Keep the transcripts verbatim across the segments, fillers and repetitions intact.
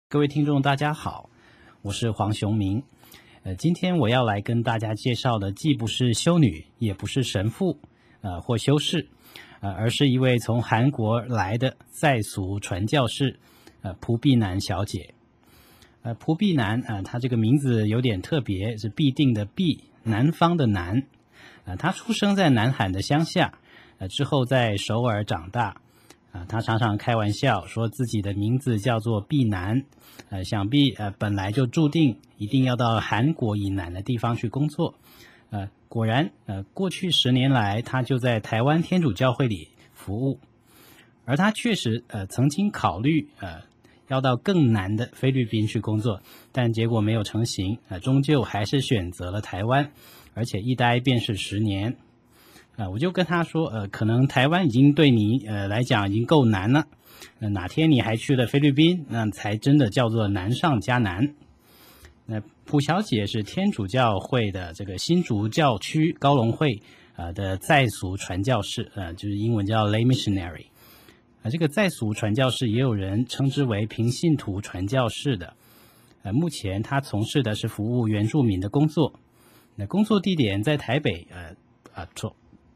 各位听众大家好，我是黄雄明。呃，今天我要来跟大家介绍的既不是修女，也不是神父，呃或修士，呃，而是一位从韩国来的在俗传教士，呃朴碧南小姐。呃，朴碧南啊、呃，她这个名字有点特别，是必定的必，南方的南。呃，她出生在南韩的乡下，呃，之后在首尔长大。啊，他常常开玩笑说自己的名字叫做碧南，呃，想必呃本来就注定一定要到韩国以南的地方去工作，呃，果然呃过去十年来，他就在台湾天主教会里服务，而他确实呃曾经考虑呃要到更南的菲律宾去工作，但结果没有成型，呃，终究还是选择了台湾，而且一待便是十年。呃，我就跟他说，呃，可能台湾已经对你呃来讲已经够难了，呃，哪天你还去了菲律宾，那才真的叫做难上加难。那朴小姐是天主教会的这个新竹教区高龙会呃的在俗传教士，呃，就是英文叫 lay missionary。啊，这个在俗传教士也有人称之为平信徒传教士的。呃，目前他从事的是服务原住民的工作。那工作地点在台北，呃啊错。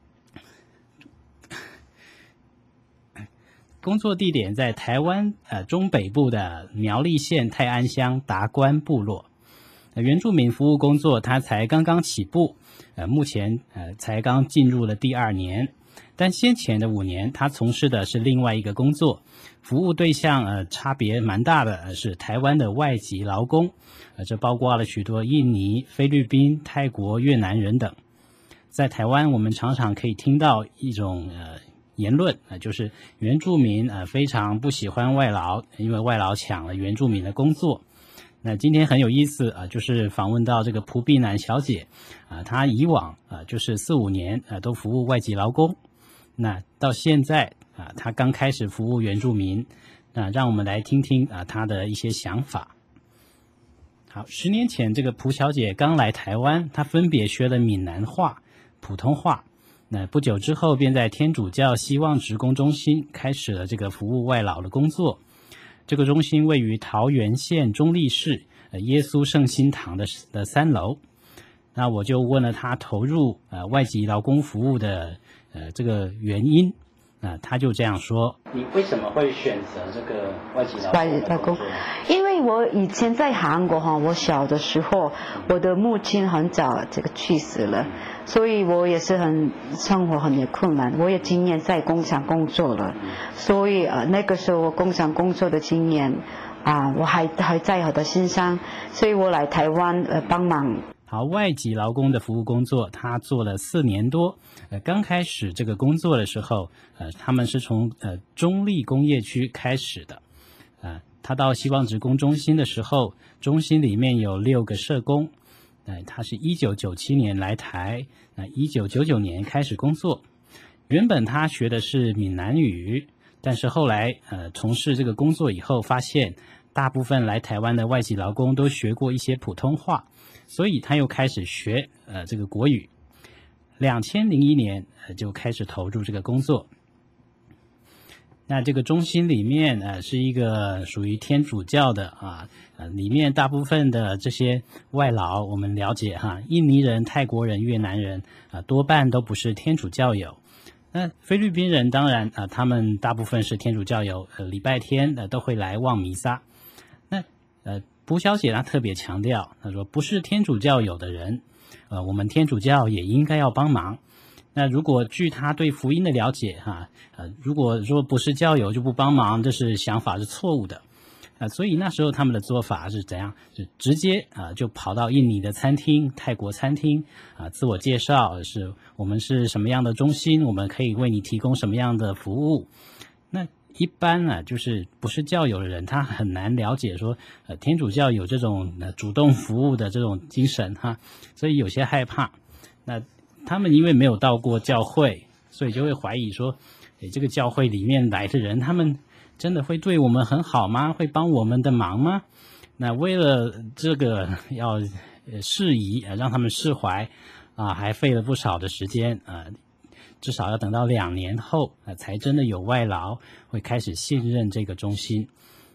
工作地点在台湾呃中北部的苗栗县泰安乡达官部落，呃、原住民服务工作他才刚刚起步，呃目前呃才刚进入了第二年，但先前的五年他从事的是另外一个工作，服务对象呃差别蛮大的，呃、是台湾的外籍劳工，呃这包括了许多印尼、菲律宾、泰国、越南人等。在台湾我们常常可以听到一种呃言论啊、呃，就是原住民呃非常不喜欢外劳，因为外劳抢了原住民的工作。那今天很有意思啊、呃，就是访问到这个朴碧南小姐啊、呃，她以往啊、呃、就是四五年啊、呃、都服务外籍劳工，那到现在啊、呃、她刚开始服务原住民，那让我们来听听啊、呃、她的一些想法。好，十年前这个朴小姐刚来台湾，她分别学了闽南话、普通话。那不久之后，便在天主教希望职工中心开始了这个服务外劳的工作。这个中心位于桃园县中坜市呃耶稣圣心堂的的三楼。那我就问了他投入呃外籍劳工服务的呃这个原因，啊、呃，他就这样说：你为什么会选择这个外籍劳工？外籍劳工， 因为我以前在韩国哈，我小的时候，我的母亲很早这个去世了。所以我也是很生活很困难，我也今年在工厂工作了，所以呃那个时候我工厂工作的经验啊、呃，我还还在我的身上，所以我来台湾呃帮忙。 好，外籍劳工的服务工作，他做了四年多。呃，刚开始这个工作的时候，呃，他们是从呃中坜工业区开始的。呃，他到希望职工中心的时候，中心里面有六个社工。呃，他是一九九七年来台，那一九九九年开始工作。原本他学的是闽南语，但是后来呃从事这个工作以后，发现大部分来台湾的外籍劳工都学过一些普通话，所以他又开始学呃这个国语。两千零一年呃就开始投入这个工作。那这个中心里面呃是一个属于天主教的啊，呃里面大部分的这些外劳，我们了解哈，印尼人、泰国人、越南人啊，多半都不是天主教友。那菲律宾人当然啊，他们大部分是天主教友，呃礼拜天呃都会来望弥撒。那呃朴小姐她特别强调，她说不是天主教友的人，呃我们天主教也应该要帮忙。那如果据他对福音的了解哈，呃，如果说不是教友就不帮忙，这是想法是错误的，啊、呃，所以那时候他们的做法是怎样？是直接啊、呃、就跑到印尼的餐厅、泰国餐厅啊、呃，自我介绍是我们是什么样的中心，我们可以为你提供什么样的服务。那一般啊，就是不是教友的人，他很难了解说，呃，天主教有这种、呃、主动服务的这种精神哈，所以有些害怕。那他们因为没有到过教会，所以就会怀疑说，诶，这个教会里面来的人，他们真的会对我们很好吗？会帮我们的忙吗？那为了这个要释疑，让他们释怀啊，还费了不少的时间啊，至少要等到两年后啊，才真的有外劳会开始信任这个中心。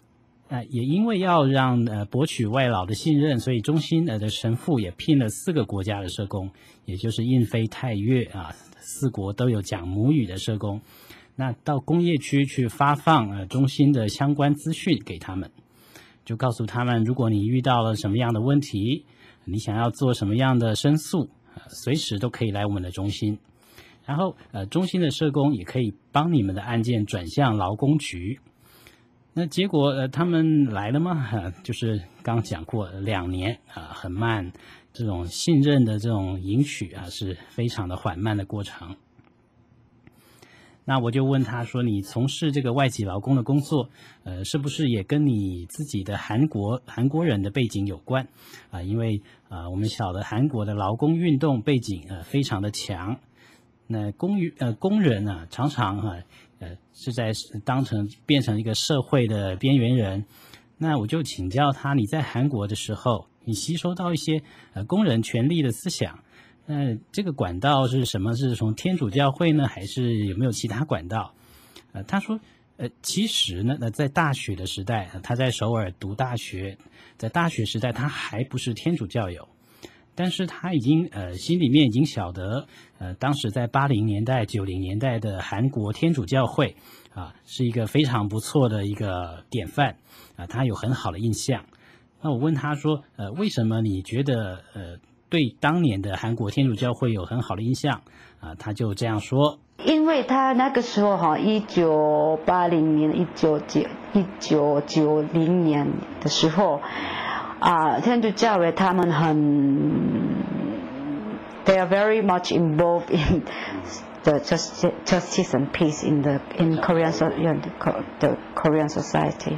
呃，也因为要让呃博取外老的信任，所以中心呃的神父也聘了四个国家的社工，也就是印非泰越啊，四国都有讲母语的社工。那到工业区去发放呃中心的相关资讯给他们，就告诉他们，如果你遇到了什么样的问题，你想要做什么样的申诉，呃、随时都可以来我们的中心。然后呃中心的社工也可以帮你们的案件转向劳工局。那结果呃他们来了吗？呃、就是刚讲过两年啊、呃，很慢，这种信任的这种赢取啊是非常的缓慢的过程。那我就问他说，你从事这个外籍劳工的工作，呃，是不是也跟你自己的韩国韩国人的背景有关啊、呃？因为啊、呃，我们晓得韩国的劳工运动背景呃非常的强，那工呃工人啊常常啊。呃，是在当成变成一个社会的边缘人。那我就请教他，你在韩国的时候，你吸收到一些呃工人权利的思想，那这个管道是什么？是从天主教会呢，还是有没有其他管道？呃，他说，呃，其实呢，呃，在大学的时代，他在首尔读大学，在大学时代他还不是天主教友。但是他已经呃心里面已经晓得，呃当时在八零年代九零年代的韩国天主教会啊是一个非常不错的一个典范啊，他有很好的印象。那我问他说，呃为什么你觉得呃对当年的韩国天主教会有很好的印象啊？他就这样说， 因为他那个时候哈，一九八零年、一九九一九九零年的时候。啊，天主教会他们很 ，they are very much involved in the justice, justice and peace in the in Korean the Korean society.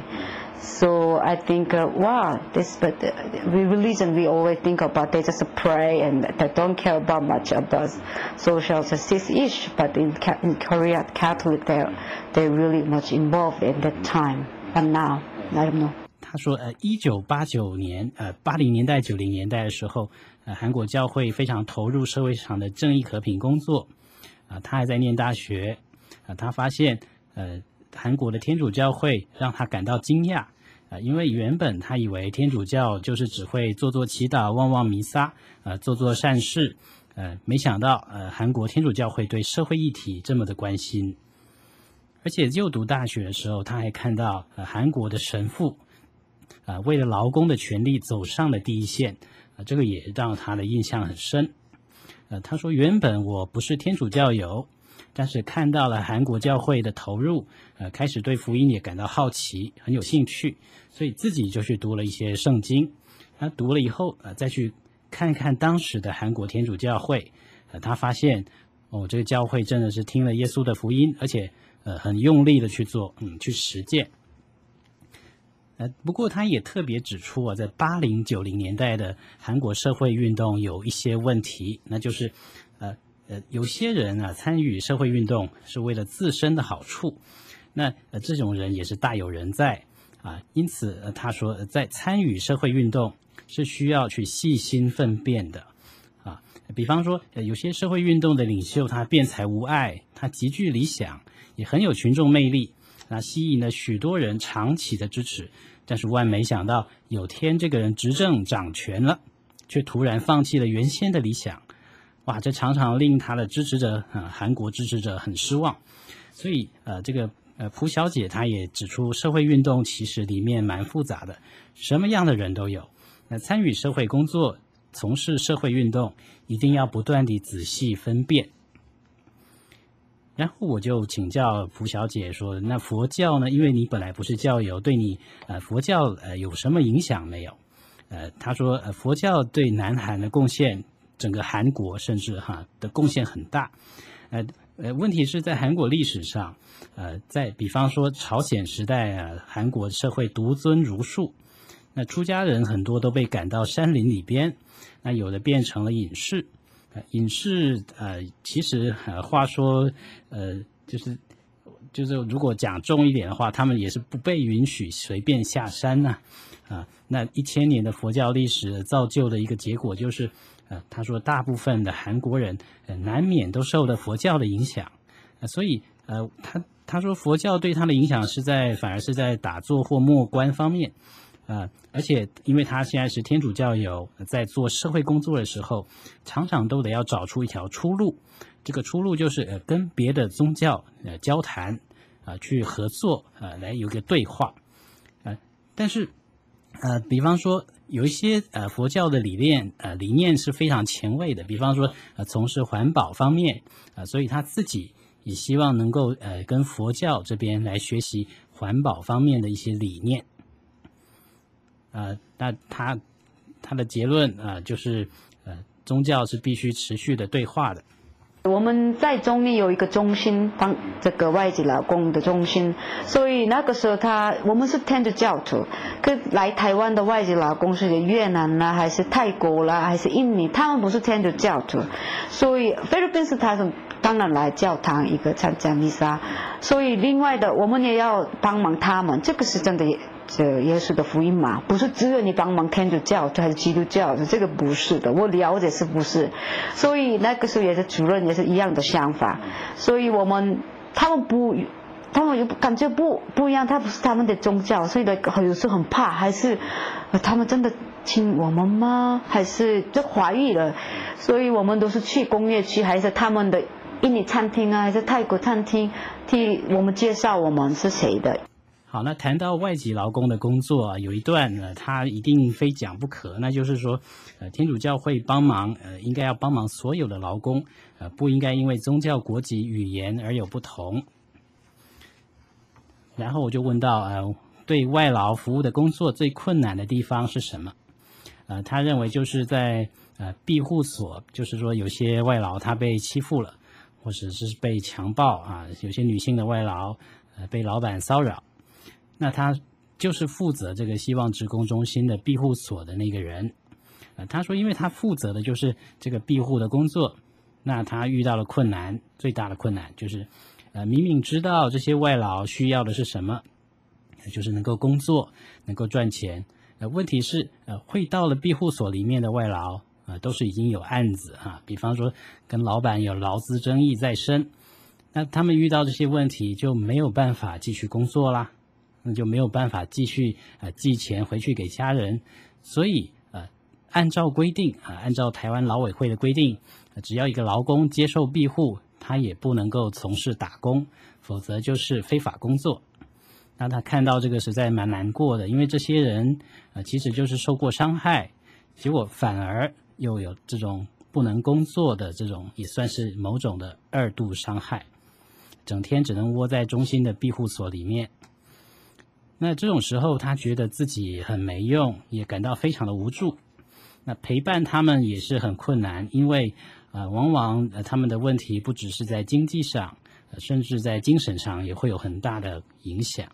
So I think, uh, wow, this but the religion we always think about they just pray and they don't care about much about social justice issue. But in in Korea, Catholic they they really much involved in that time. But now, I don't know. 他说，呃，一九八九年，呃，八零年代、九零年代的时候，呃，韩国教会非常投入社会上的正义和平工作，啊、呃，他还在念大学，啊、呃，他发现，呃，韩国的天主教会让他感到惊讶，啊、呃，因为原本他以为天主教就是只会做做祈祷、望望弥撒，呃，做做善事，呃，没想到，呃，韩国天主教会对社会议题这么的关心，而且就读大学的时候，他还看到，呃，韩国的神父。啊、呃，为了劳工的权利走上了第一线，啊、呃，这个也让他的印象很深。呃，他说原本我不是天主教友，但是看到了韩国教会的投入，呃，开始对福音也感到好奇，很有兴趣，所以自己就去读了一些圣经。他读了以后，呃，再去看看当时的韩国天主教会，呃，他发现哦，这个教会真的是听了耶稣的福音，而且呃很用力的去做，嗯，去实践。呃，不过他也特别指出啊，在八零九零年代的韩国社会运动有一些问题，那就是，呃呃，有些人啊参与社会运动是为了自身的好处，那呃这种人也是大有人在啊，因此呃他说，在参与社会运动是需要去细心分辨的啊，比方说，呃有些社会运动的领袖他辩才无碍，他极具理想，也很有群众魅力。那吸引了许多人长期的支持，但是万没想到有天这个人执政掌权了，却突然放弃了原先的理想，哇，这常常令他的支持者啊，韩国支持者很失望。所以呃，这个呃蒲小姐她也指出，社会运动其实里面蛮复杂的，什么样的人都有。那参与社会工作、从事社会运动，一定要不断地仔细分辨。然后我就请教蒲小姐说，那佛教呢？因为你本来不是教友，对你呃佛教呃有什么影响没有？呃，她说呃佛教对南韩的贡献，整个韩国甚至哈的贡献很大。呃呃，问题是在韩国历史上，呃，在比方说朝鲜时代啊，韩国社会独尊儒术，那出家人很多都被赶到山林里边，那有的变成了隐士。隐士呃，其实呃，话说呃，就是就是，如果讲重一点的话，他们也是不被允许随便下山呐、啊，啊，那一千年的佛教历史造就的一个结果就是，呃，他说大部分的韩国人呃难免都受了佛教的影响，呃、所以呃，他他说佛教对他的影响是在反而是在打坐或默观方面。呃，而且因为他现在是天主教友，在做社会工作的时候，常常都得要找出一条出路。这个出路就是呃跟别的宗教呃交谈，啊、呃、去合作，呃来有一个对话。呃，但是呃，比方说有一些呃佛教的理念呃理念是非常前卫的，比方说呃从事环保方面啊、呃，所以他自己也希望能够呃跟佛教这边来学习环保方面的一些理念。呃，那他他的结论啊、呃，就是呃，宗教是必须持续的对话的。 我们在中立有一个中心，帮这个外籍劳工的中心，所以那个时候他我们是天主教徒，可来台湾的外籍劳工是越南啦，还是泰国啦，还是印尼，他们不是天主教徒，所以菲律宾是他是当然来教堂一个参加弥撒，所以另外的我们也要帮忙他们，这个是真的。这耶稣的福音嘛，不是只有你帮忙天主教还是基督教，这个不是的，我了解是不是？所以那个时候也是主任也是一样的想法，所以我们他们不，他们有感觉不不一样，他不是他们的宗教，所以呢有时候很怕，还是他们真的亲我们吗？还是就怀疑了？所以我们都是去工业区，还是他们的印尼餐厅啊，还是泰国餐厅，替我们介绍我们是谁的。 好，那谈到外籍劳工的工作啊，有一段呢，他一定非讲不可，那就是说，呃，天主教会帮忙，呃，应该要帮忙所有的劳工，呃，不应该因为宗教、国籍、语言而有不同。然后我就问到，呃，对外劳服务的工作最困难的地方是什么？呃，他认为就是在呃庇护所，就是说有些外劳他被欺负了，或者是被强暴啊，有些女性的外劳呃被老板骚扰。那他就是负责这个希望职工中心的庇护所的那个人，呃，他说，因为他负责的就是这个庇护的工作，那他遇到了困难，最大的困难就是，呃，明明知道这些外劳需要的是什么，就是能够工作，能够赚钱，呃，问题是，呃，会到了庇护所里面的外劳，呃，都是已经有案子啊，比方说跟老板有劳资争议在身，那他们遇到这些问题就没有办法继续工作啦。那就没有办法继续呃寄钱回去给家人，所以呃按照规定啊、呃，按照台湾劳委会的规定、呃，只要一个劳工接受庇护，他也不能够从事打工，否则就是非法工作。那他看到这个实在蛮难过的，因为这些人呃其实就是受过伤害，结果反而又有这种不能工作的这种，也算是某种的二度伤害，整天只能窝在中心的庇护所里面。那这种时候他觉得自己很没用，也感到非常的无助，那陪伴他们也是很困难，因为呃往往呃他们的问题不只是在经济上、呃、甚至在精神上也会有很大的影响。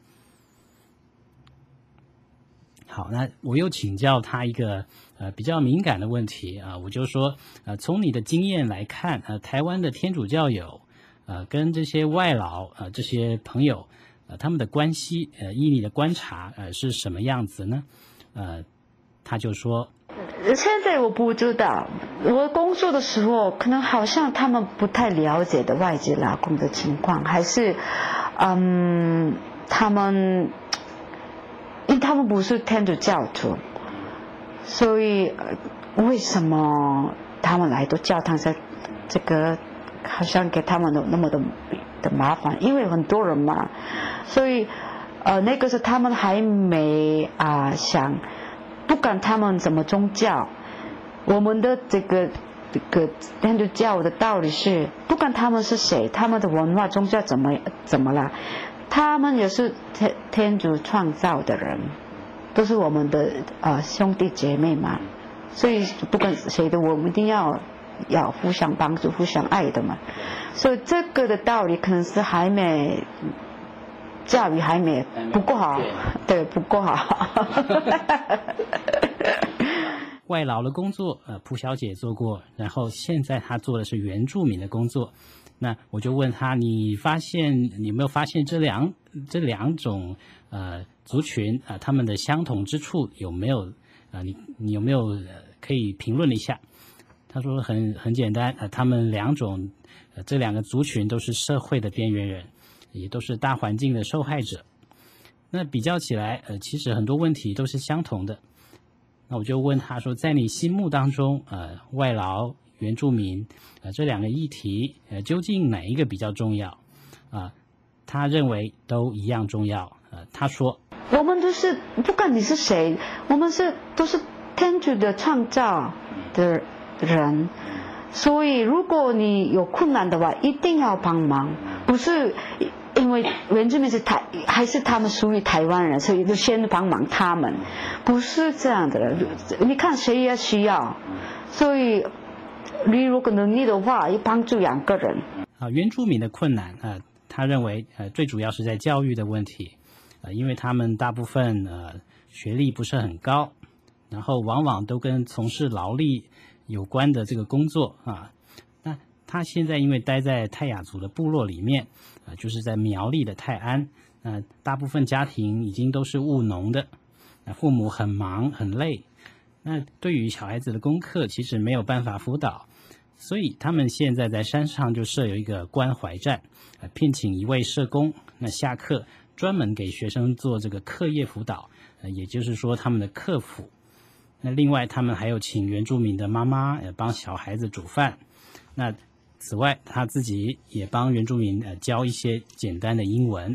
好，那我又请教他一个呃比较敏感的问题啊、呃，我就说呃从你的经验来看，呃台湾的天主教友呃跟这些外劳呃这些朋友呃，他们的关系，呃，依你的观察，呃，是什么样子呢？呃，他就说， 现在我不知道，我工作的时候，可能好像他们不太了解的外籍劳工的情况，还是，嗯，他们，因为他们不是天主教徒，所以为什么他们来到教堂在这个好像给他们的那么的的麻烦？因为很多人嘛。所以，呃，那个是他们还没啊、呃、想，不管他们什么宗教，我们的这个这个天主教的道理是，不管他们是谁，他们的文化宗教怎么怎么了，他们也是天天主创造的人，都是我们的呃兄弟姐妹嘛，所以不管谁的，我们一定要要互相帮助、互相爱的嘛。所以这个的道理可能是还没。教育还没不够好，对，不够好。 外劳的工作，呃，蒲小姐做过，然后现在她做的是原住民的工作。那我就问她，你发现你有没有发现这两这两种呃族群啊、呃，他们的相同之处有没有？啊、呃，你你有没有、呃、可以评论一下？她说很很简单，呃，他们两种，呃，这两个族群都是社会的边缘人。 也都是大环境的受害者。那比较起来，呃，其实很多问题都是相同的。那我就问他说，在你心目当中，呃，外劳、原住民，呃，这两个议题，呃，究竟哪一个比较重要？啊、呃，他认为都一样重要。呃，他说， 我们都是不管你是谁，我们是都是天主的创造的人，所以如果你有困难的话，一定要帮忙，不是因为原住民是台，还是他们属于台湾人，所以就先帮忙他们，不是这样的。你看谁也需要，所以你如果能力的话，要帮助两个人。 啊，原住民的困难，呃，他认为，呃，最主要是在教育的问题，呃，因为他们大部分呃学历不是很高，然后往往都跟从事劳力有关的这个工作啊。那他现在因为待在泰雅族的部落里面，啊、呃，就是在苗栗的泰安，呃，大部分家庭已经都是务农的，呃，父母很忙很累，那对于小孩子的功课其实没有办法辅导，所以他们现在在山上就设有一个关怀站，呃，聘请一位社工，那下课专门给学生做这个课业辅导，呃，也就是说他们的课辅。那另外他们还有请原住民的妈妈呃帮小孩子煮饭，那此外他自己也帮原住民呃教一些简单的英文。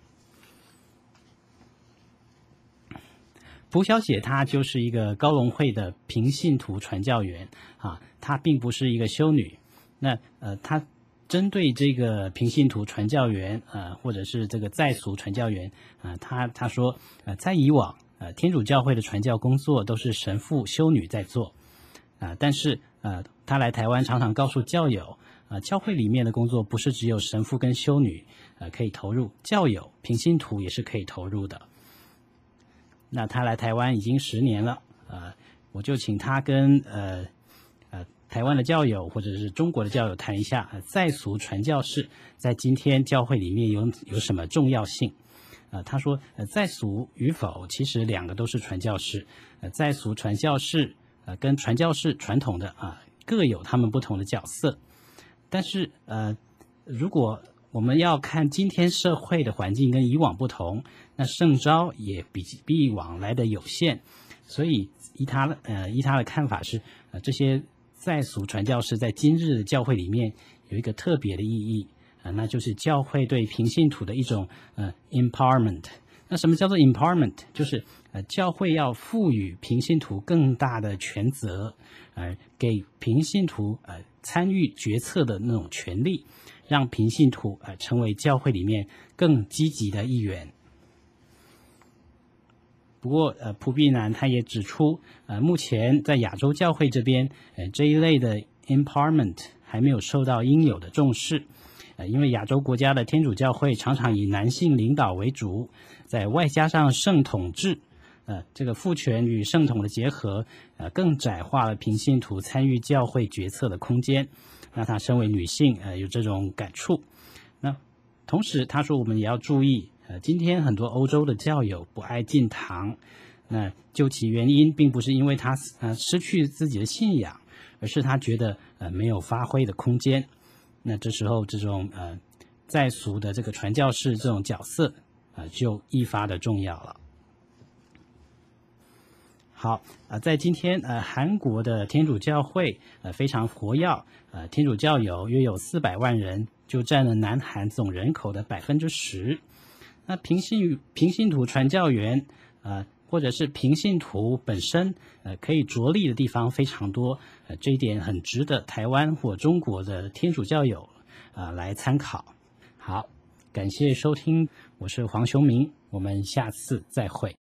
蒲小姐她就是一个高龙会的平信徒传教员啊，她并不是一个修女。那呃，她针对这个平信徒传教员呃，或者是这个在俗传教员啊、呃，她她说呃，在以往呃天主教会的传教工作都是神父修女在做啊、呃，但是呃，她来台湾常常告诉教友啊、呃，教会里面的工作不是只有神父跟修女呃可以投入，教友平信徒也是可以投入的。那他来台湾已经十年了，呃，我就请他跟呃呃台湾的教友或者是中国的教友谈一下，呃、在俗传教士在今天教会里面有有什么重要性？呃，他说，呃，在俗与否，其实两个都是传教士，呃，在俗传教士，呃，跟传教士传统的啊、呃、各有他们不同的角色，但是呃，如果我们要看今天社会的环境跟以往不同，那圣召也比比以往来的有限，所以依他的呃依他的看法是，呃这些在俗传教士在今日的教会里面有一个特别的意义，呃那就是教会对平信徒的一种呃 empowerment。那什么叫做 empowerment？ 就是呃教会要赋予平信徒更大的权责，呃给平信徒呃参与决策的那种权利，让平信徒呃成为教会里面更积极的一员。不过呃蒲碧南他也指出，呃目前在亚洲教会这边，呃这一类的 empowerment 还没有受到应有的重视。呃因为亚洲国家的天主教会常常以男性领导为主，在外加上圣统制，呃这个父权与圣统的结合，呃更窄化了平信徒参与教会决策的空间。那他身为女性，呃有这种感触。那同时他说我们也要注意，呃今天很多欧洲的教友不爱进堂，那究其原因并不是因为他呃失去自己的信仰，而是他觉得呃没有发挥的空间。那这时候这种呃在俗的这个传教士这种角色呃就愈发的重要了。好，呃，在今天，呃，韩国的天主教会，呃，非常活跃，呃，天主教友约有四百万人，就占了南韩总人口的百分之十。那平信平信徒传教员，呃，或者是平信徒本身，呃，可以着力的地方非常多，呃，这一点很值得台湾或中国的天主教友，啊、呃，来参考。好，感谢收听，我是黄雄明，我们下次再会。